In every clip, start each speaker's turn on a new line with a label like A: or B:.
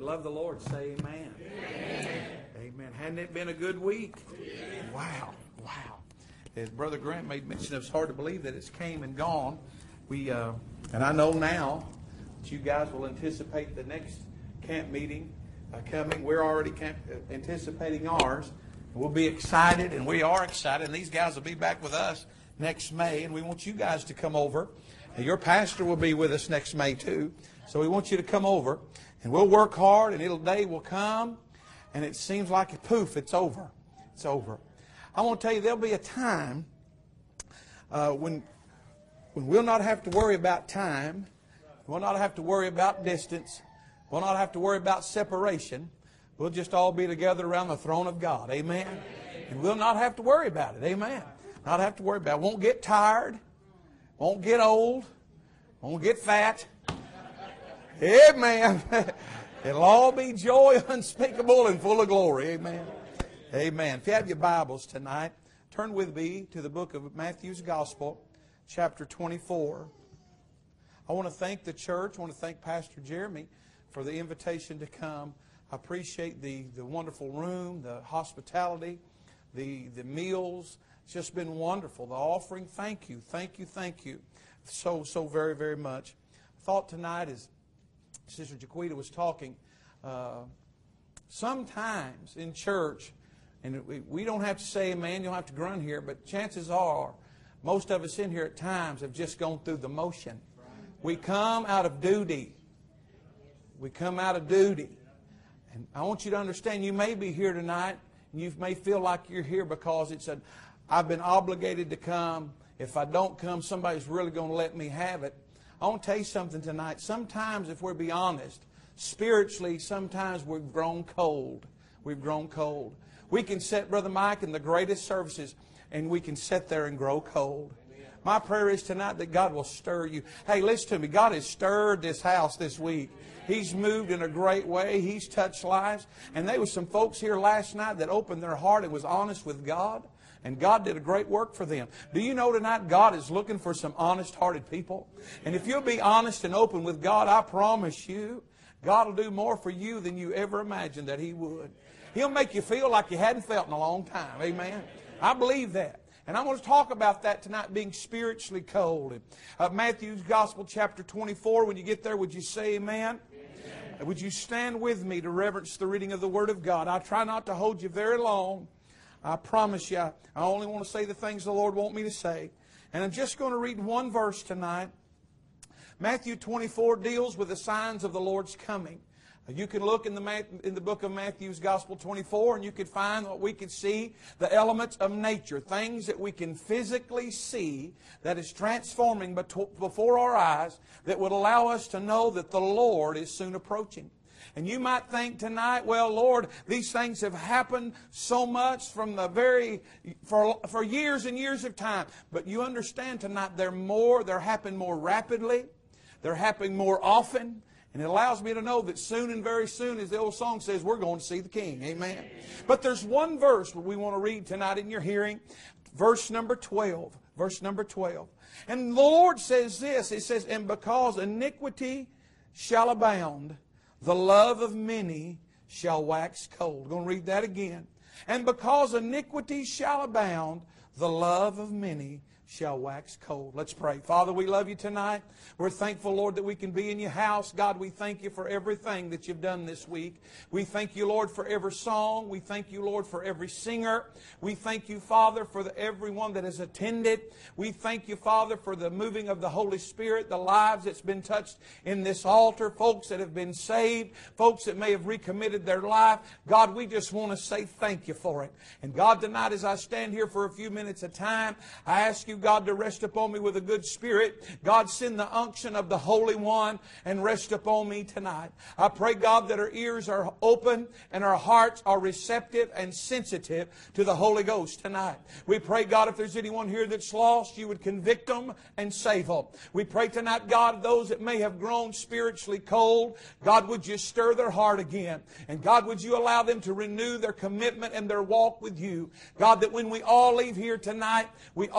A: love the Lord, say amen. Amen. Amen. Hadn't it been a good week? Wow. Wow. As Brother Grant made mention, it's hard to believe that it's came and gone. And I know now that you guys will anticipate the next camp meeting coming. We're already anticipating ours. We'll be excited, and we are excited. And these guys will be back with us next May, and we want you guys to come over. And your pastor will be with us next May too. So we want you to come over, and we'll work hard, and a day will come, and it seems like poof, it's over. It's over. I want to tell you, there'll be a time when we'll not have to worry about time. We'll not have to worry about distance. We'll not have to worry about separation. We'll just all be together around the throne of God. Amen. And we'll not have to worry about it. Amen. Not have to worry about it. Won't get tired. Won't get old. Won't get fat. Amen. It'll all be joy unspeakable and full of glory. Amen. Amen. If you have your Bibles tonight, turn with me to the book of Matthew's Gospel, chapter 24. I want to thank the church. I want to thank Pastor Jeremy for the invitation to come. I appreciate the wonderful room, the hospitality, the meals. It's just been wonderful. The offering, thank you, thank you, thank you so very, very much. I thought tonight, as Sister Jaquita was talking, sometimes in church, and we don't have to say amen, you don't have to grunt here, but chances are most of us in here at times have just gone through the motion. We come out of duty. We come out of duty. And I want you to understand, you may be here tonight, and you may feel like you're here because I've been obligated to come. If I don't come, somebody's really going to let me have it. I want to tell you something tonight. Sometimes, if we'll be honest, spiritually, sometimes we've grown cold. We've grown cold. We can sit, Brother Mike, in the greatest services, and we can sit there and grow cold. My prayer is tonight that God will stir you. Hey, listen to me. God has stirred this house this week. He's moved in a great way. He's touched lives. And there was some folks here last night that opened their heart and was honest with God. And God did a great work for them. Do you know tonight God is looking for some honest-hearted people? And if you'll be honest and open with God, I promise you, God will do more for you than you ever imagined that He would. He'll make you feel like you hadn't felt in a long time. Amen. I believe that. And I want to talk about that tonight, being spiritually cold. Matthew's Gospel, chapter 24. When you get there, would you say amen? Amen? Would you stand with me to reverence the reading of the Word of God? I try not to hold you very long. I promise you, I only want to say the things the Lord wants me to say. And I'm just going to read one verse tonight. Matthew 24 deals with the signs of the Lord's coming. You can look in the book of Matthew's Gospel 24, and you could find what we could see, the elements of nature, things that we can physically see that is transforming before our eyes that would allow us to know that the Lord is soon approaching. And you might think tonight, well, Lord, these things have happened so much from for years and years of time. But you understand tonight they're happening more rapidly, they're happening more often. And it allows me to know that soon and very soon, as the old song says, we're going to see the King. Amen. But there's one verse that we want to read tonight in your hearing. Verse number 12. Verse number 12. And the Lord says this. It says, and because iniquity shall abound, the love of many shall wax cold. I'm going to read that again. And because iniquity shall abound, the love of many shall wax cold. Let's pray. Father, we love you tonight. We're thankful, Lord, that we can be in your house. God, we thank you for everything that you've done this week. We thank you, Lord, for every song. We thank you, Lord, for every singer. We thank you, Father, for everyone that has attended. We thank you, Father, for the moving of the Holy Spirit, the lives that's been touched in this altar, folks that have been saved, folks that may have recommitted their life. God, we just want to say thank you for it. And God, tonight as I stand here for a few minutes of time, I ask you, God, to rest upon me with a good spirit. God, send the unction of the Holy One and rest upon me tonight. I pray, God, that our ears are open and our hearts are receptive and sensitive to the Holy Ghost tonight. We pray, God, if there's anyone here that's lost, you would convict them and save them. We pray tonight, God, those that may have grown spiritually cold, God, would you stir their heart again? And God, would you allow them to renew their commitment and their walk with you? God, that when we all leave here tonight, we all leave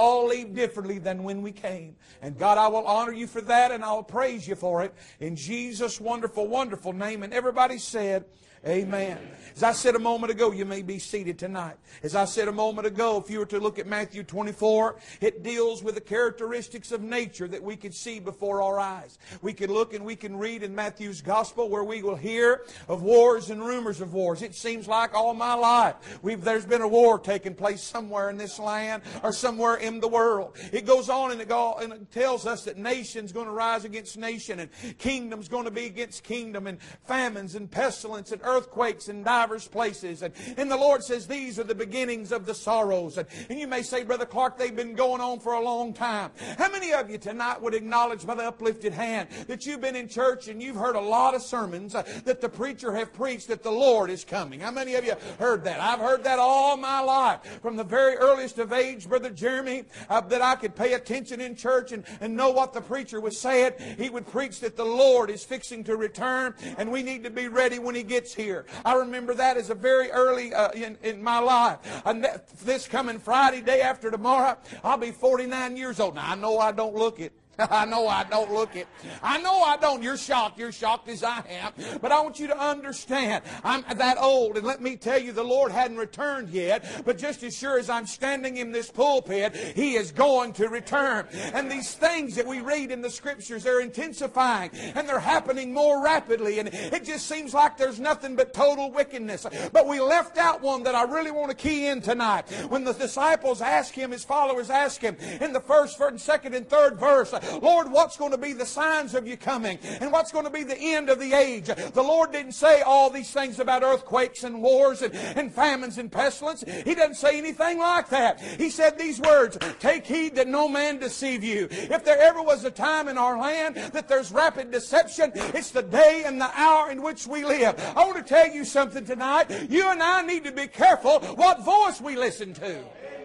A: leave differently than when we came. And God, I will honor you for that, and I'll praise you for it. In Jesus' wonderful, wonderful name. And everybody said, amen. As I said a moment ago, you may be seated tonight. As I said a moment ago, if you were to look at Matthew 24, it deals with the characteristics of nature that we could see before our eyes. We can look and we can read in Matthew's Gospel where we will hear of wars and rumors of wars. It seems like all my life there's been a war taking place somewhere in this land or somewhere in the world. It goes on and it tells us that nation's going to rise against nation, and kingdom's going to be against kingdom, and famines and pestilence and earthquakes in divers places. And the Lord says these are the beginnings of the sorrows. And you may say, Brother Clark, they've been going on for a long time. How many of you tonight would acknowledge by the uplifted hand that you've been in church and you've heard a lot of sermons that the preacher have preached that the Lord is coming? How many of you heard that? I've heard that all my life. From the very earliest of age, Brother Jeremy, that I could pay attention in church and know what the preacher was saying. He would preach that the Lord is fixing to return and we need to be ready when He gets here. I remember that as a very early in my life. This coming Friday, day after tomorrow, I'll be 49 years old. Now, I know I don't look it. I know I don't look it. I know I don't. You're shocked. You're shocked as I am. But I want you to understand, I'm that old. And let me tell you, the Lord hadn't returned yet. But just as sure as I'm standing in this pulpit, He is going to return. And these things that we read in the Scriptures, they're intensifying. And they're happening more rapidly. And it just seems like there's nothing but total wickedness. But we left out one that I really want to key in tonight. When the disciples ask Him, His followers ask Him, in the first, second, and third verse, Lord, what's going to be the signs of you coming? And what's going to be the end of the age? The Lord didn't say all these things about earthquakes and wars and famines and pestilence. He doesn't say anything like that. He said these words, take heed that no man deceive you. If there ever was a time in our land that there's rapid deception, it's the day and the hour in which we live. I want to tell you something tonight. You and I need to be careful what voice we listen to.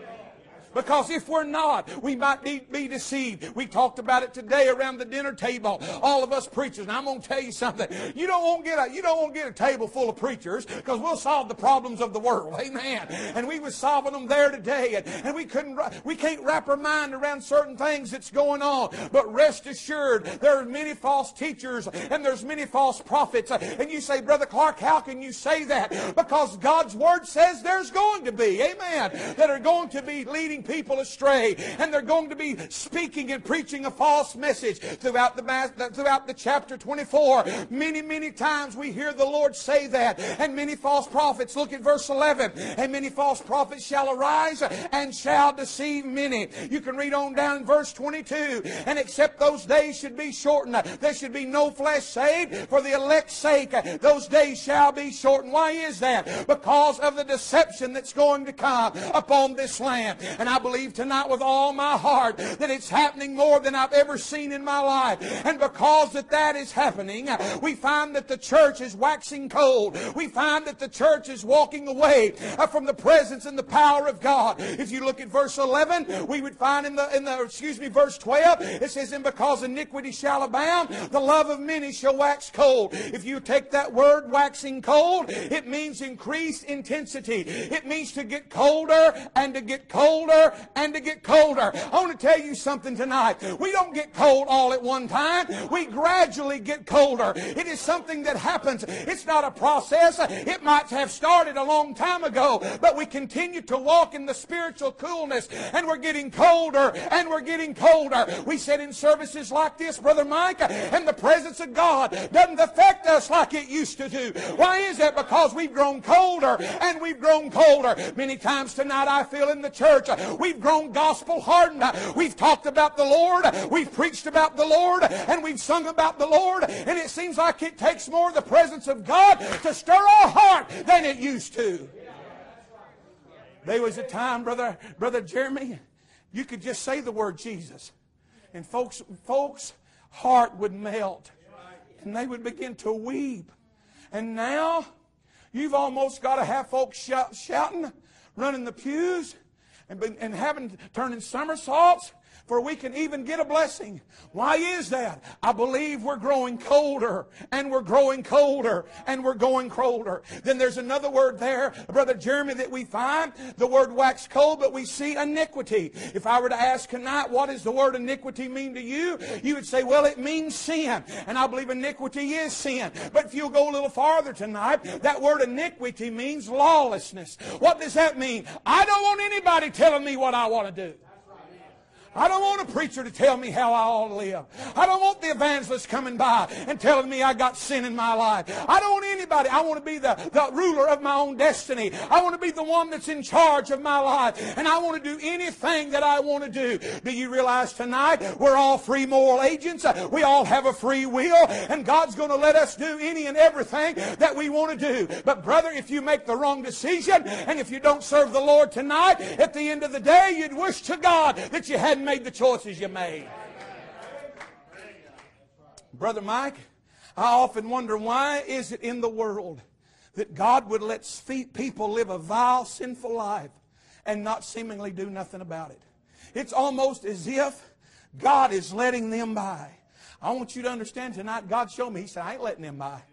A: Because if we're not, we might be deceived. We talked about it today around the dinner table. All of us preachers. And I'm going to tell you something. You don't want to get a table full of preachers, because we'll solve the problems of the world. Amen. And we was solving them there today. And we can't wrap our mind around certain things that's going on. But rest assured, there are many false teachers and there's many false prophets. And you say, Brother Clark, how can you say that? Because God's Word says there's going to be, amen, that are going to be leading people astray, and they're going to be speaking and preaching a false message throughout the chapter 24. Many times we hear the Lord say that, and many false prophets. Look at verse 11. And many false prophets shall arise and shall deceive many. You can read on down in verse 22. And except those days should be shortened, there should be no flesh saved, for the elect's sake those days shall be shortened. Why is that? Because of the deception that's going to come upon this land. And I believe tonight with all my heart that it's happening more than I've ever seen in my life. And because that is happening, we find that the church is waxing cold. We find that the church is walking away from the presence and the power of God. If you look at verse 11, we would find in verse 12, it says, and because iniquity shall abound, the love of many shall wax cold. If you take that word waxing cold, it means increased intensity. It means to get colder and to get colder and to get colder. I want to tell you something tonight. We don't get cold all at one time. We gradually get colder. It is something that happens. It's not a process. It might have started a long time ago, but we continue to walk in the spiritual coolness, and we're getting colder and we're getting colder. We said in services like this, Brother Mike, and the presence of God doesn't affect us like it used to do. Why is that? Because we've grown colder and we've grown colder. Many times tonight I feel in the church we've grown gospel hardened. We've talked about the Lord, we've preached about the Lord, and we've sung about the Lord, and it seems like it takes more of the presence of God to stir our heart than it used to. There was a time, Brother Jeremy, you could just say the word Jesus, and folks' heart would melt, and they would begin to weep. And now you've almost got to have folks shouting, running the pews, and turning somersaults for we can even get a blessing. Why is that? I believe we're growing colder, and we're growing colder, and we're going colder. Then there's another word there, Brother Jeremy, that we find, the word wax cold, but we see iniquity. If I were to ask tonight, what does the word iniquity mean to you? You would say, well, it means sin. And I believe iniquity is sin. But if you'll go a little farther tonight, that word iniquity means lawlessness. What does that mean? I don't want anybody telling me what I want to do. I don't want a preacher to tell me how I ought to live. I don't want the evangelist coming by and telling me I got sin in my life. I don't want anybody. I want to be the ruler of my own destiny. I want to be the one that's in charge of my life. And I want to do anything that I want to do. Do you realize tonight we're all free moral agents? We all have a free will. And God's going to let us do any and everything that we want to do. But brother, if you make the wrong decision and if you don't serve the Lord tonight, at the end of the day, you'd wish to God that you hadn't made the choices you made. Brother Mike, I often wonder, why is it in the world that God would let people live a vile, sinful life and not seemingly do nothing about it? It's almost as if God is letting them by. I want you to understand tonight, God showed me, He said, I ain't letting them by.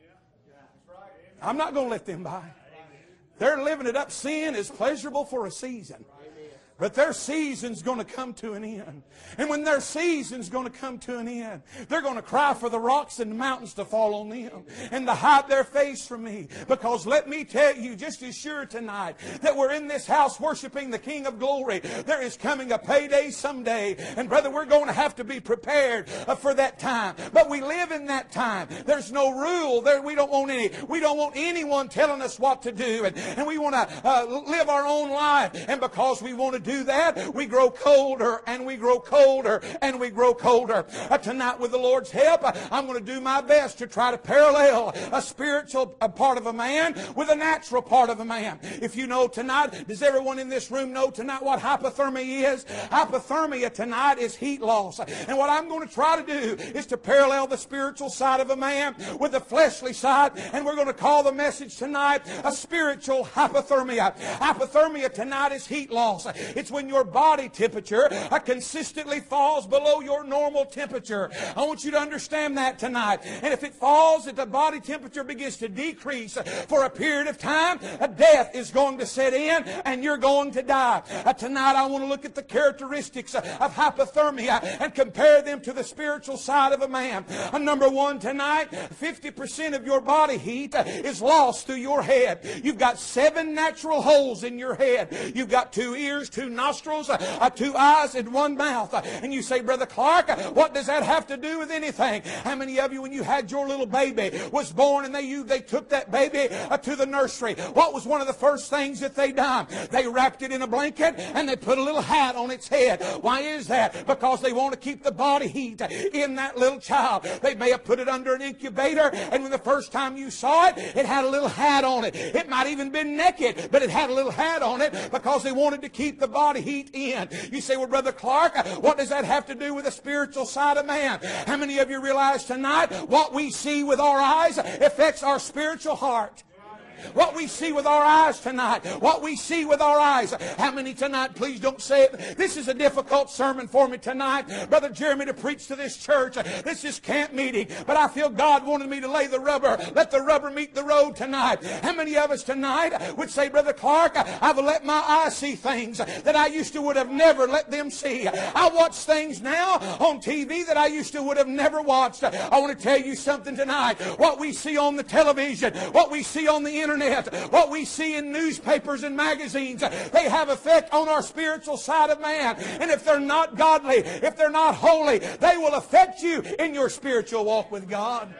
A: I'm not going to let them by. They're living it up. Sin is pleasurable for a season. But their season's going to come to an end. And when their season's going to come to an end, they're going to cry for the rocks and the mountains to fall on them and to hide their face from me. Because let me tell you, just as sure tonight that we're in this house worshiping the King of Glory, there is coming a payday someday. And brother, we're going to have to be prepared for that time. But we live in that time. There's no rule. We don't want anyone telling us what to do. And we want to live our own life. And because we want to do that, we grow colder and we grow colder and we grow colder. Tonight, with the Lord's help, I'm going to do my best to try to parallel a spiritual part of a man with a natural part of a man. If you know tonight, does everyone in this room know tonight what hypothermia is? Hypothermia tonight is heat loss. And what I'm going to try to do is to parallel the spiritual side of a man with the fleshly side. And we're going to call the message tonight a spiritual hypothermia. Hypothermia tonight is heat loss. It's when your body temperature consistently falls below your normal temperature. I want you to understand that tonight. And if it falls, if the body temperature begins to decrease for a period of time, a death is going to set in and you're going to die. Tonight I want to look at the characteristics of hypothermia and compare them to the spiritual side of a man. Number one tonight, 50% of your body heat is lost through your head. You've got 7 natural holes in your head. You've got 2 ears, 2 nostrils, 2 eyes, and 1 mouth. And you say, Brother Clark, what does that have to do with anything? How many of you, when you had your little baby, was born and they took that baby to the nursery? What was one of the first things that they done? They wrapped it in a blanket and they put a little hat on its head. Why is that? Because they want to keep the body heat in that little child. They may have put it under an incubator, and when the first time you saw it, it had a little hat on it. It might even been naked, but it had a little hat on it because they wanted to keep the body heat in. You say, well, Brother Clark, what does that have to do with the spiritual side of man? How many of you realize tonight what we see with our eyes affects our spiritual heart? What we see with our eyes tonight. What we see with our eyes. How many tonight, please don't say it. This is a difficult sermon for me tonight, Brother Jeremy, to preach to this church. This is camp meeting. But I feel God wanted me to lay the rubber. Let the rubber meet the road tonight. How many of us tonight would say, Brother Clark, I've let my eyes see things that I used to would have never let them see. I watch things now on TV that I used to would have never watched. I want to tell you something tonight. What we see on the television, what we see on the internet, what we see in newspapers and magazines, they have effect on our spiritual side of man. And if they're not godly, if they're not holy, they will affect you in your spiritual walk with God.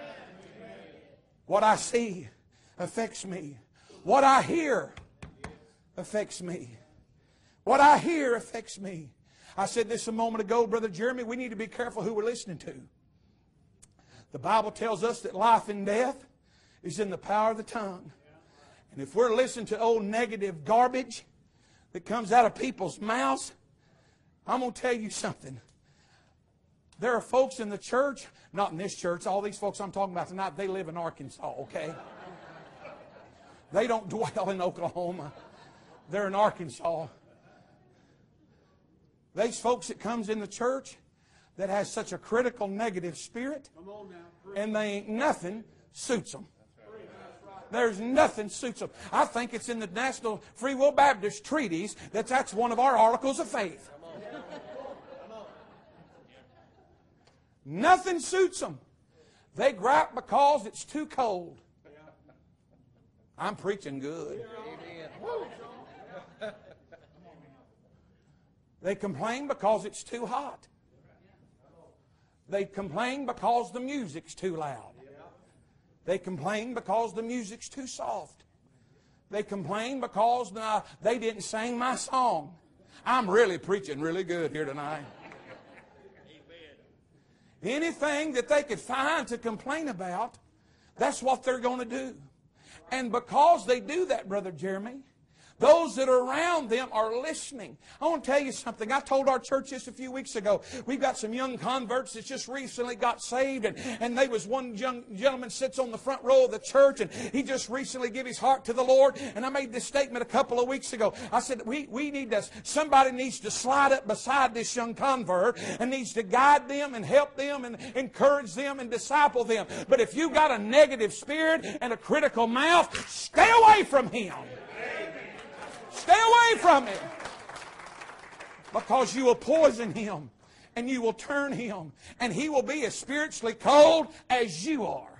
A: What I see affects me. What I hear affects me. What I hear affects me. I said this a moment ago, Brother Jeremy, we need to be careful who we're listening to. The Bible tells us that life and death is in the power of the tongue. And if we're listening to old negative garbage that comes out of people's mouths, I'm going to tell you something. There are folks in the church, not in this church, all these folks I'm talking about tonight, they live in Arkansas, okay? They don't dwell in Oklahoma. They're in Arkansas. There's folks that comes in the church that has such a critical negative spirit, and they ain't nothing suits them. There's nothing suits them. I think it's in the National Free Will Baptist Treaties that's one of our articles of faith. Nothing suits them. They gripe because it's too cold. I'm preaching good. They complain because it's too hot. They complain because the music's too loud. They complain because the music's too soft. They complain because they didn't sing my song. I'm really preaching really good here tonight. Anything that they could find to complain about, that's what they're going to do. And because they do that, Brother Jeremy, those that are around them are listening. I want to tell you something. I told our church this a few weeks ago. We've got some young converts that just recently got saved. And there was one young gentleman sits on the front row of the church. And he just recently gave his heart to the Lord. And I made this statement a couple of weeks ago. I said, somebody needs to slide up beside this young convert and needs to guide them and help them and encourage them and disciple them. But if you've got a negative spirit and a critical mouth, stay away from him. Stay away from him, because you will poison him and you will turn him, and he will be as spiritually cold as you are.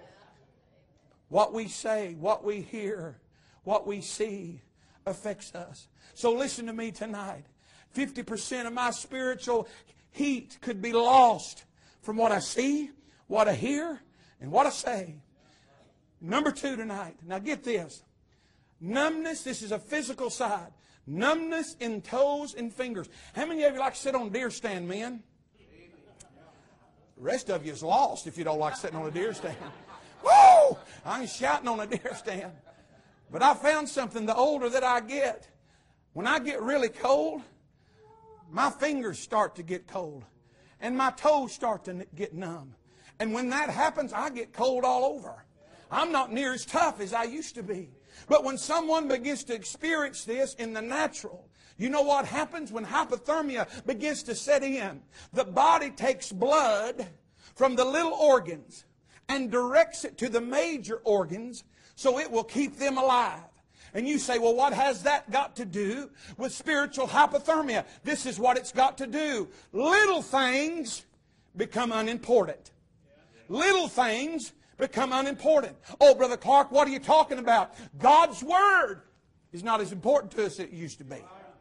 A: What we say, what we hear, what we see affects us. So listen to me tonight. 50% of my spiritual heat could be lost from what I see, what I hear, and what I say. Number 2 tonight. Now get this. Numbness, this is a physical side. Numbness in toes and fingers. How many of you like to sit on a deer stand, men? The rest of you is lost if you don't like sitting on a deer stand. Woo! I ain't shouting on a deer stand. But I found something, the older that I get, when I get really cold, my fingers start to get cold. And my toes start to get numb. And when that happens, I get cold all over. I'm not near as tough as I used to be. But when someone begins to experience this in the natural, you know what happens when hypothermia begins to set in? The body takes blood from the little organs and directs it to the major organs so it will keep them alive. And you say, well, what has that got to do with spiritual hypothermia? This is what it's got to do. Little things become unimportant. Little things become unimportant. Oh, Brother Clark, what are you talking about? God's Word is not as important to us as it used to be.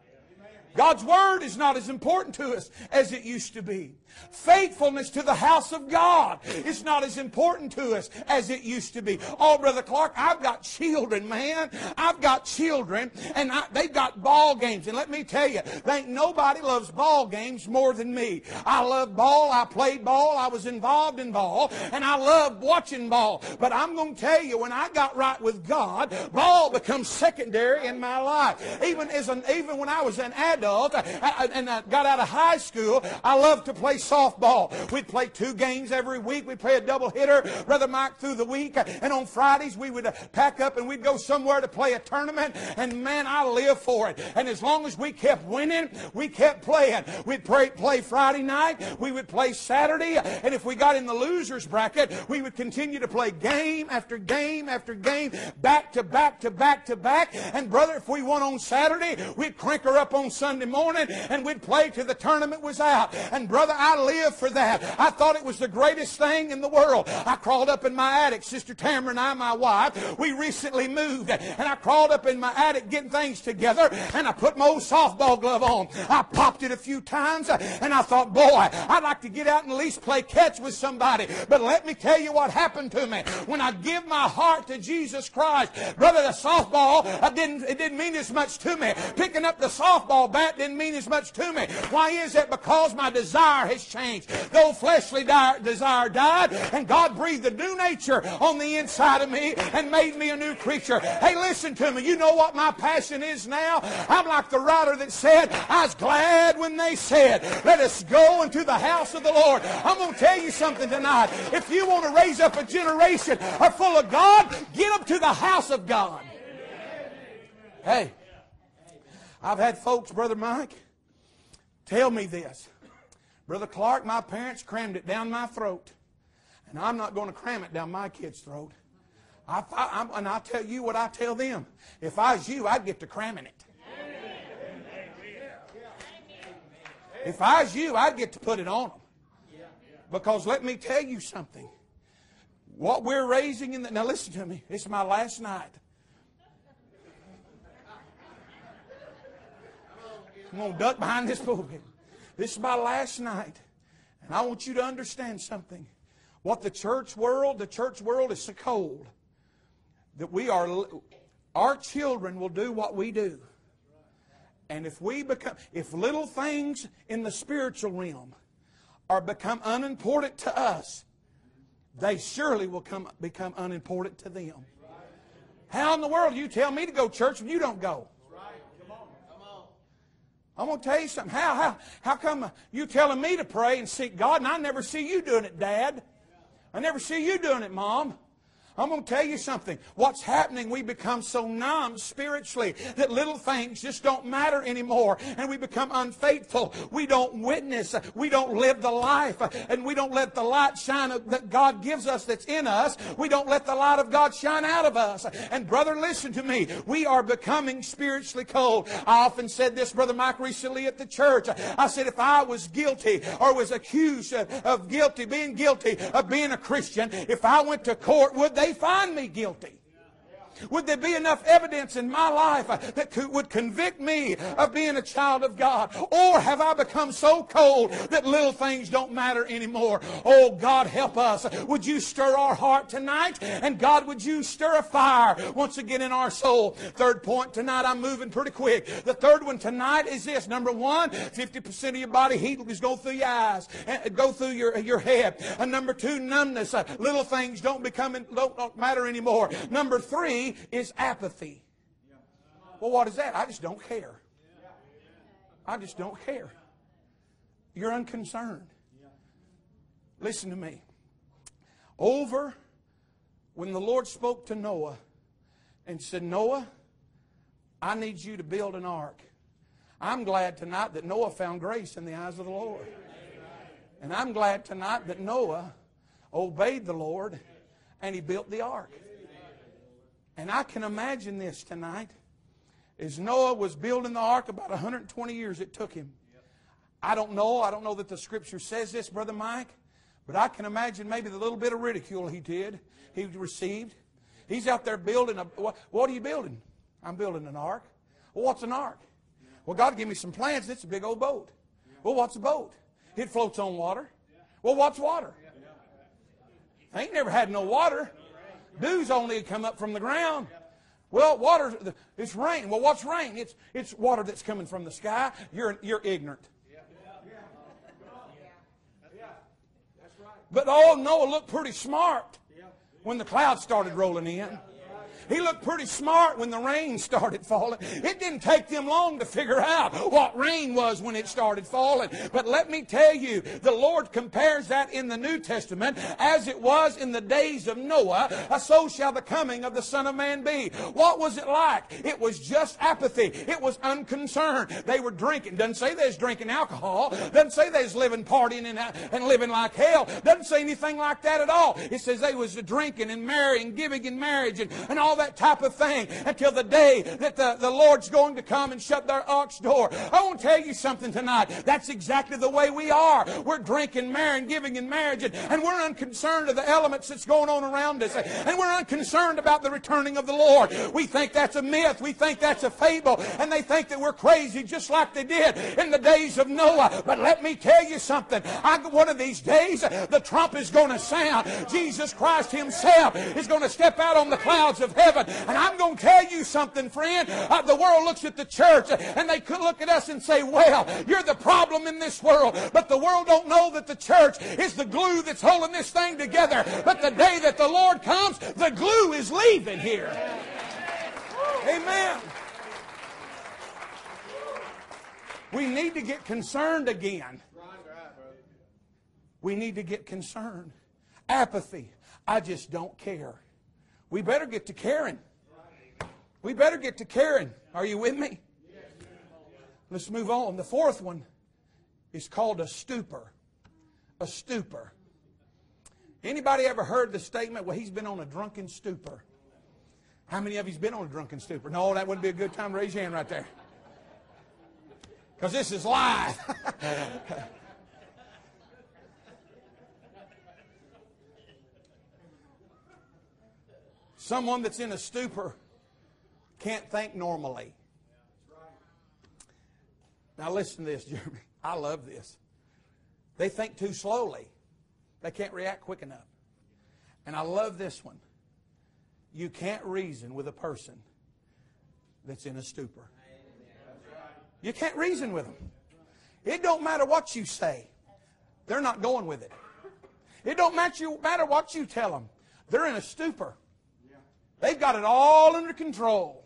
A: God's Word is not as important to us as it used to be. Faithfulness to the house of God is not as important to us as it used to be. Oh, Brother Clark, I've got children, man. I've got children, and they've got ball games. And let me tell you, there ain't nobody loves ball games more than me. I love ball. I played ball. I was involved in ball, and I love watching ball. But I'm going to tell you, when I got right with God, ball becomes secondary in my life. Even when I was an adult and I got out of high school, I loved to play softball. We'd play 2 games every week. We'd play a double hitter, Brother Mike, through the week. And on Fridays, we would pack up and we'd go somewhere to play a tournament. And man, I lived for it. And as long as we kept winning, we kept playing. We'd play Friday night. We would play Saturday. And if we got in the loser's bracket, we would continue to play game after game after game, back to back to back to back. And brother, if we won on Saturday, we'd crank her up on Sunday morning and we'd play till the tournament was out. And brother, I lived for that. I thought it was the greatest thing in the world. I crawled up in my attic. Sister Tamara and I, my wife, we recently moved, and I crawled up in my attic getting things together, and I put my old softball glove on. I popped it a few times, and I thought, boy, I'd like to get out and at least play catch with somebody. But let me tell you what happened to me. When I give my heart to Jesus Christ, brother, the softball, it didn't mean as much to me. Picking up the softball bat didn't mean as much to me. Why is that? Because my desire has changed. The old fleshly desire died, and God breathed a new nature on the inside of me and made me a new creature. Hey, listen to me. You know what my passion is now? I'm like the writer that said, I was glad when they said, let us go into the house of the Lord. I'm going to tell you something tonight. If you want to raise up a generation full of God, get up to the house of God. Hey, I've had folks, Brother Mike, tell me this. Brother Clark, my parents crammed it down my throat. And I'm not going to cram it down my kid's throat. And I'll tell you what I tell them. If I was you, I'd get to cramming it. If I was you, I'd get to put it on them. Because let me tell you something. What we're raising in the... Now listen to me. This is my last night. I'm going to duck behind this pulpit. This is my last night. And I want you to understand something. What the church world is so cold that our children will do what we do. And if little things in the spiritual realm become unimportant to us, they surely will become unimportant to them. How in the world do you tell me to go to church when you don't go? I'm going to tell you something. How come you telling me to pray and seek God and I never see you doing it, Dad? I never see you doing it, Mom. I'm going to tell you something. What's happening, we become so numb spiritually that little things just don't matter anymore. And we become unfaithful. We don't witness. We don't live the life. And we don't let the light shine that God gives us that's in us. We don't let the light of God shine out of us. And brother, listen to me. We are becoming spiritually cold. I often said this, Brother Mike, recently at the church. I said if I was guilty or was accused of being guilty of being a Christian, if I went to court, would they find me guilty? Would there be enough evidence in my life that would convict me of being a child of God? Or have I become so cold that little things don't matter anymore? Oh, God, help us. Would you stir our heart tonight? And God, would you stir a fire once again in our soul? Third point tonight, I'm moving pretty quick. The third one tonight is this. Number one, 50% of your body heat is go through your eyes, and go through your head. And number two, numbness. Little things don't matter anymore. Number three is apathy. Well, what is that? I just don't care. I just don't care. You're unconcerned. Listen to me. When the Lord spoke to Noah and said, Noah, I need you to build an ark. I'm glad tonight that Noah found grace in the eyes of the Lord. And I'm glad tonight that Noah obeyed the Lord and he built the ark. And I can imagine this tonight. As Noah was building the ark, about 120 years it took him. I don't know that the Scripture says this, Brother Mike, but I can imagine maybe the little bit of ridicule he received. He's out there building what are you building? I'm building an ark. Well, what's an ark? Well, God gave me some plans. It's a big old boat. Well, what's a boat? It floats on water. Well, what's water? I ain't never had no water. Dews only come up from the ground. Well, water, it's rain. Well, what's rain? It's water that's coming from the sky. You're ignorant. But Noah looked pretty smart when the clouds started rolling in. He looked pretty smart when the rain started falling. It didn't take them long to figure out what rain was when it started falling. But let me tell you, the Lord compares that in the New Testament as it was in the days of Noah, so shall the coming of the Son of Man be. What was it like? It was just apathy. It was unconcerned. They were drinking. Doesn't say they was drinking alcohol. Doesn't say they was living, partying and living like hell. Doesn't say anything like that at all. It says they was drinking and marrying, giving in marriage and all that type of thing until the day that the Lord's going to come and shut their ark's door. I want to tell you something tonight. That's exactly the way we are. We're drinking, marrying, giving in marriage, and we're unconcerned of the elements that's going on around us. And we're unconcerned about the returning of the Lord. We think that's a myth. We think that's a fable. And they think that we're crazy just like they did in the days of Noah. But let me tell you something. One of these days, the trump is going to sound. Jesus Christ Himself is going to step out on the clouds of heaven. And I'm going to tell you something, friend. The world looks at the church and they could look at us and say, well, you're the problem in this world. But the world don't know that the church is the glue that's holding this thing together. But the day that the Lord comes, the glue is leaving here. Amen. We need to get concerned again. We need to get concerned. Apathy. I just don't care. We better get to caring. We better get to caring. Are you with me? Let's move on. The fourth one is called a stupor. A stupor. Anybody ever heard the statement, well, he's been on a drunken stupor? How many of you's been on a drunken stupor? No, that wouldn't be a good time to raise your hand right there. Because this is live. Someone that's in a stupor can't think normally. Now listen to this, Jeremy. I love this. They think too slowly. They can't react quick enough. And I love this one. You can't reason with a person that's in a stupor. You can't reason with them. It don't matter what you say. They're not going with it. It don't matter what you tell them. They're in a stupor. They've got it all under control.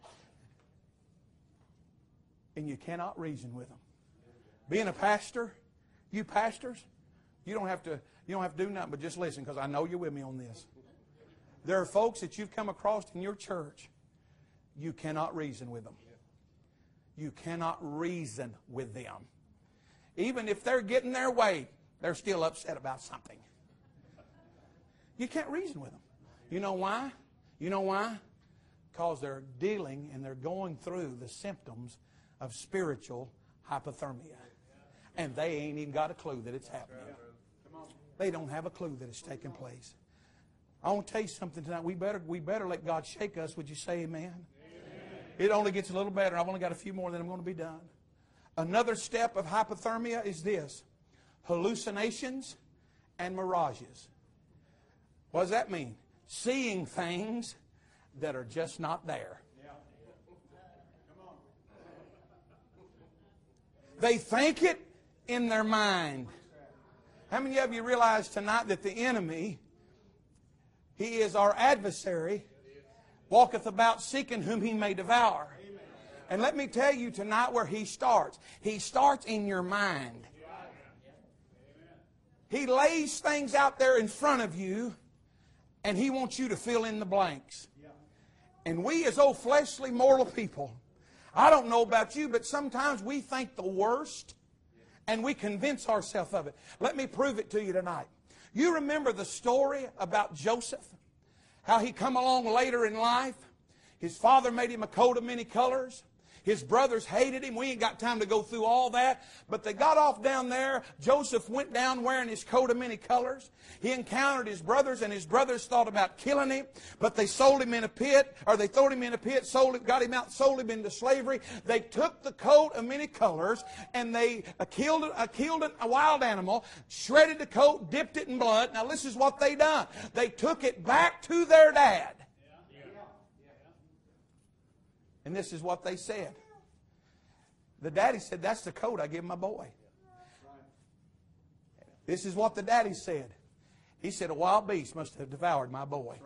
A: And you cannot reason with them. Being a pastor, you pastors, you don't have to do nothing but just listen, because I know you're with me on this. There are folks that you've come across in your church, you cannot reason with them. You cannot reason with them. Even if they're getting their way, they're still upset about something. You can't reason with them. You know why? You know why? Because they're dealing and they're going through the symptoms of spiritual hypothermia. And they ain't even got a clue that it's happening. They don't have a clue that it's taking place. I want to tell you something tonight. We better let God shake us. Would you say amen? Amen. It only gets a little better. I've only got a few more, then I'm going to be done. Another step of hypothermia is this: hallucinations and mirages. What does that mean? Seeing things that are just not there. They think it in their mind. How many of you realize tonight that the enemy, he is our adversary, walketh about seeking whom he may devour? And let me tell you tonight where he starts. He starts in your mind. He lays things out there in front of you, and he wants you to fill in the blanks. And we as old fleshly mortal people, I don't know about you, but sometimes we think the worst and we convince ourselves of it. Let me prove it to you tonight. You remember the story about Joseph? How he come along later in life. His father made him a coat of many colors. His brothers hated him. We ain't got time to go through all that. But they got off down there. Joseph went down wearing his coat of many colors. He encountered his brothers, and his brothers thought about killing him. But they sold him in a pit, or they threw him in a pit, got him out, sold him into slavery. They took the coat of many colors, and they killed a wild animal, shredded the coat, dipped it in blood. Now this is what they done. They took it back to their dad. And this is what they said. The daddy said, that's the coat I give my boy. This is what the daddy said. He said, a wild beast must have devoured my boy.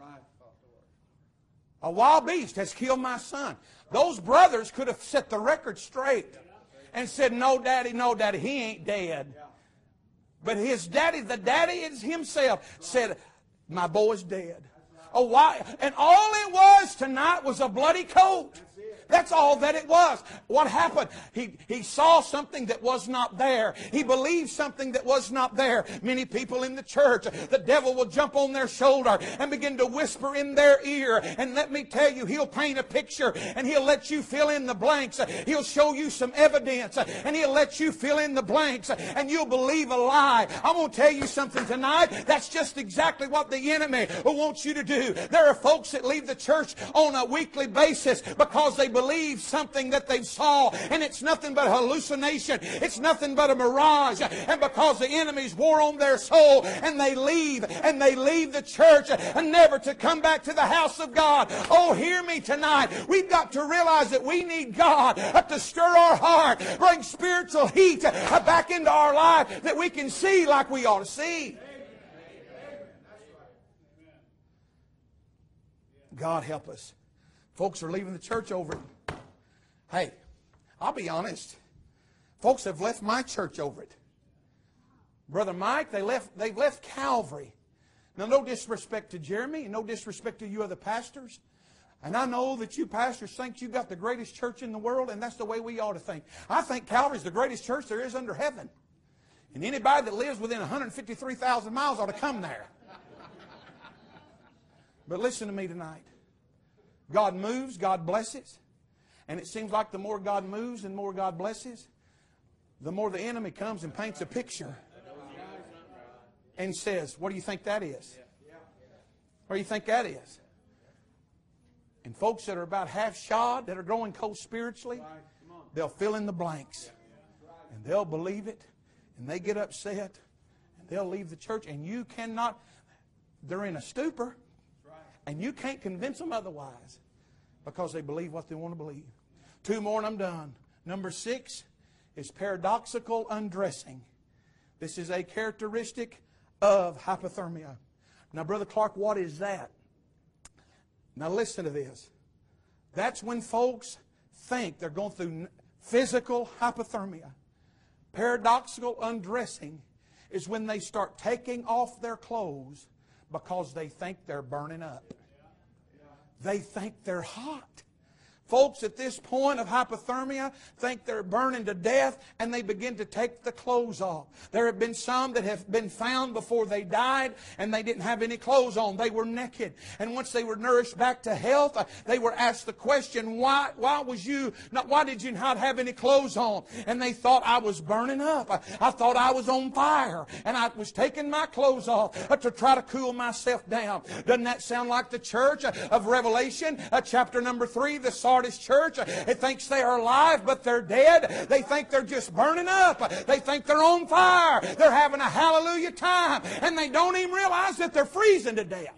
A: A wild beast has killed my son. Those brothers could have set the record straight and said, no, daddy, he ain't dead. But his daddy, the daddy is himself, said, my boy's dead. Oh, why? And all it was tonight was a bloody coat. That's all that it was. What happened? He saw something that was not there. He believed something that was not there. Many people in the church, the devil will jump on their shoulder and begin to whisper in their ear. And let me tell you, he'll paint a picture and he'll let you fill in the blanks. He'll show you some evidence and he'll let you fill in the blanks and you'll believe a lie. I'm going to tell you something tonight. That's just exactly what the enemy wants you to do. There are folks that leave the church on a weekly basis because they believe something that they saw, and it's nothing but a hallucination. It's nothing but a mirage. And because the enemies wore on their soul, and they leave the church and never to come back to the house of God. Oh, hear me tonight. We've got to realize that we need God to stir our heart, bring spiritual heat back into our life that we can see like we ought to see. God help us. Folks are leaving the church over it. Hey, I'll be honest. Folks have left my church over it. Brother Mike, they've left Calvary. Now, no disrespect to Jeremy, and no disrespect to you other pastors. And I know that you pastors think you've got the greatest church in the world, and that's the way we ought to think. I think Calvary's the greatest church there is under heaven. And anybody that lives within 153,000 miles ought to come there. But listen to me tonight. God moves, God blesses. And it seems like the more God moves and more God blesses, the more the enemy comes and paints a picture and says, what do you think that is? What do you think that is? And folks that are about half shod, that are growing cold spiritually, they'll fill in the blanks. And they'll believe it. And they get upset. And they'll leave the church. And you cannot, they're in a stupor. And you can't convince them otherwise. Because they believe what they want to believe. 2 more and I'm done. Number 6 is paradoxical undressing. This is a characteristic of hypothermia. Now, Brother Clark, what is that? Now, listen to this. That's when folks think they're going through physical hypothermia. Paradoxical undressing is when they start taking off their clothes because they think they're burning up. They think they're hot. Folks at this point of hypothermia think they're burning to death and they begin to take the clothes off. There have been some that have been found before they died and they didn't have any clothes on. They were naked. And once they were nourished back to health, they were asked the question, why did you not have any clothes on? And they thought, I was burning up. I thought I was on fire. And I was taking my clothes off to try to cool myself down. Doesn't that sound like the church of Revelation, chapter number 3, the Sardis church? It thinks they are alive, but they're dead. They think they're just burning up. They think they're on fire. They're having a hallelujah time. And they don't even realize that they're freezing to death.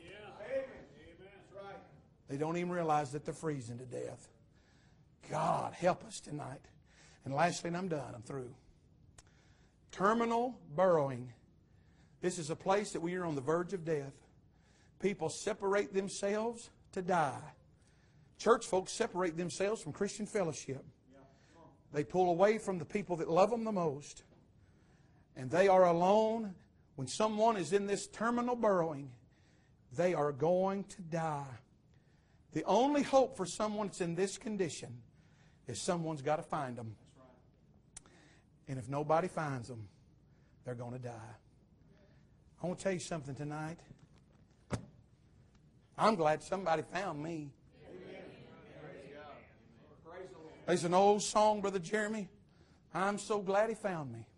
A: They don't even realize that they're freezing to death. God, help us tonight. And lastly, and I'm done, I'm through. Terminal burrowing. This is a place that we are on the verge of death. People separate themselves to die. Church folks separate themselves from Christian fellowship. They pull away from the people that love them the most. And they are alone. When someone is in this terminal burrowing, they are going to die. The only hope for someone that's in this condition is someone's got to find them. And if nobody finds them, they're going to die. I want to tell you something tonight. I'm glad somebody found me. There's an old song, Brother Jeremy. I'm so glad he found me.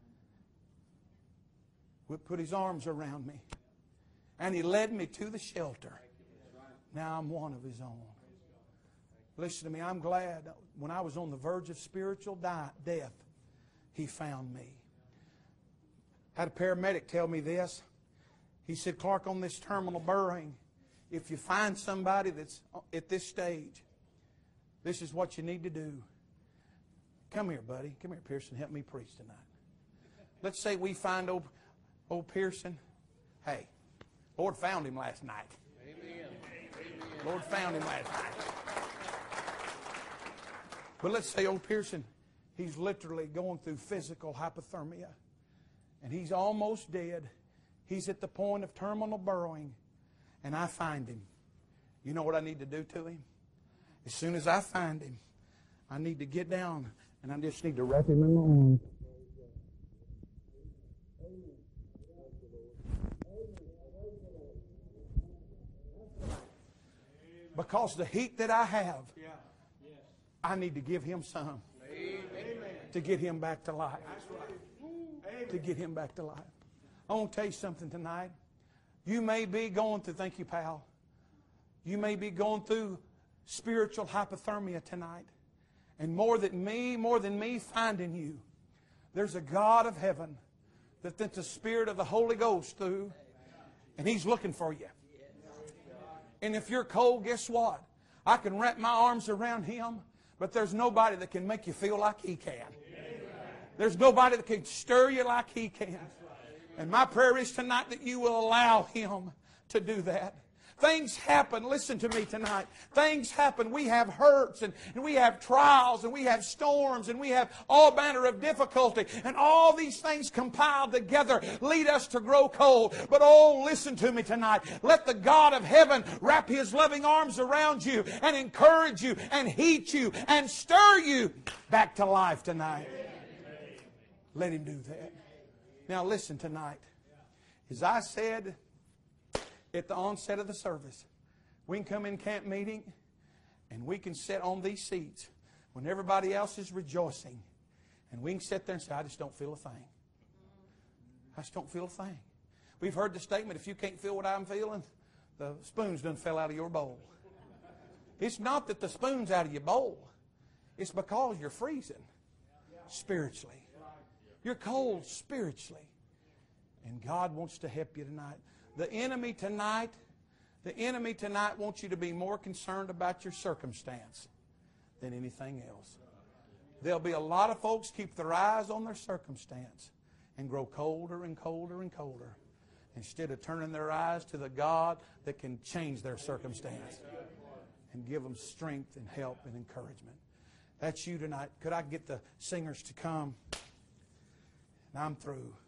A: Would put his arms around me. And he led me to the shelter. Now I'm one of his own. Listen to me, I'm glad when I was on the verge of spiritual death, he found me. I had a paramedic tell me this. He said, Clark, on this terminal burrowing, if you find somebody that's at this stage, this is what you need to do. Come here, buddy. Come here, Pearson. Help me preach tonight. Let's say we find old Pearson. Hey, Lord found him last night. Amen. Lord found him last night. But let's say old Pearson, he's literally going through physical hypothermia. And he's almost dead. He's at the point of terminal burrowing. And I find him. You know what I need to do to him? As soon as I find him, I need to get down and I just need to wrap him in my arms. Because the heat that I have, I need to give him some to get him back to life. To get him back to life. I want to tell you something tonight. You may be going through, thank you, pal. You may be going through spiritual hypothermia tonight. And more than me finding you, there's a God of heaven that sent the Spirit of the Holy Ghost through, and He's looking for you. And if you're cold, guess what? I can wrap my arms around Him, but there's nobody that can make you feel like He can. There's nobody that can stir you like He can. And my prayer is tonight that you will allow Him to do that. Things happen. Listen to me tonight. Things happen. We have hurts and we have trials and we have storms and we have all manner of difficulty. And all these things compiled together lead us to grow cold. But oh, listen to me tonight. Let the God of heaven wrap His loving arms around you and encourage you and heat you and stir you back to life tonight. Let Him do that. Now listen tonight. As I said at the onset of the service, we can come in camp meeting and we can sit on these seats when everybody else is rejoicing. And we can sit there and say, I just don't feel a thing. I just don't feel a thing. We've heard the statement, if you can't feel what I'm feeling, the spoons done fell out of your bowl. It's not that the spoon's out of your bowl. It's because you're freezing spiritually. You're cold spiritually. And God wants to help you tonight. The enemy tonight wants you to be more concerned about your circumstance than anything else. There'll be a lot of folks keep their eyes on their circumstance and grow colder and colder and colder instead of turning their eyes to the God that can change their circumstance and give them strength and help and encouragement. That's you tonight. Could I get the singers to come? And I'm through.